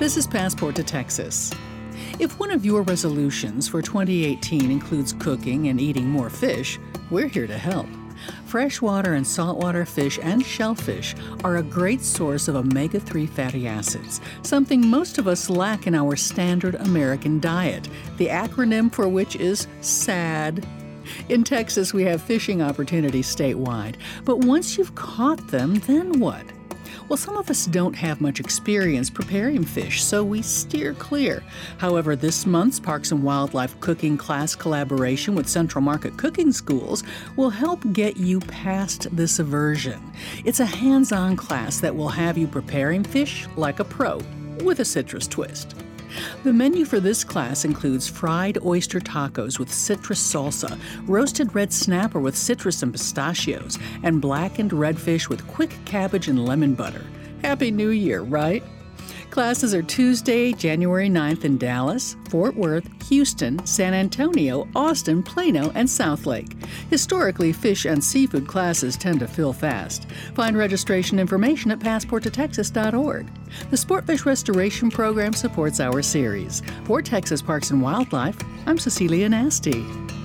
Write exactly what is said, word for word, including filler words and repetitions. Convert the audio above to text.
This is Passport to Texas. If one of your resolutions for twenty eighteen includes cooking and eating more fish, we're here to help. Freshwater and saltwater fish and shellfish are a great source of omega three fatty acids, something most of us lack in our standard American diet, the acronym for which is SAD. In Texas, we have fishing opportunities statewide, but once you've caught them, then what? Well, some of us don't have much experience preparing fish, so we steer clear. However, this month's Parks and Wildlife cooking class collaboration with Central Market Cooking Schools will help get you past this aversion. It's a hands-on class that will have you preparing fish like a pro, with a citrus twist. The menu for this class includes fried oyster tacos with citrus salsa, roasted red snapper with citrus and pistachios, and blackened redfish with quick cabbage and lemon butter. Happy New Year, right? Classes are Tuesday, January ninth in Dallas, Fort Worth, Houston, San Antonio, Austin, Plano, and Southlake. Historically, fish and seafood classes tend to fill fast. Find registration information at passport to texas dot org. The Sportfish Restoration Program supports our series. For Texas Parks and Wildlife, I'm Cecilia Nasty.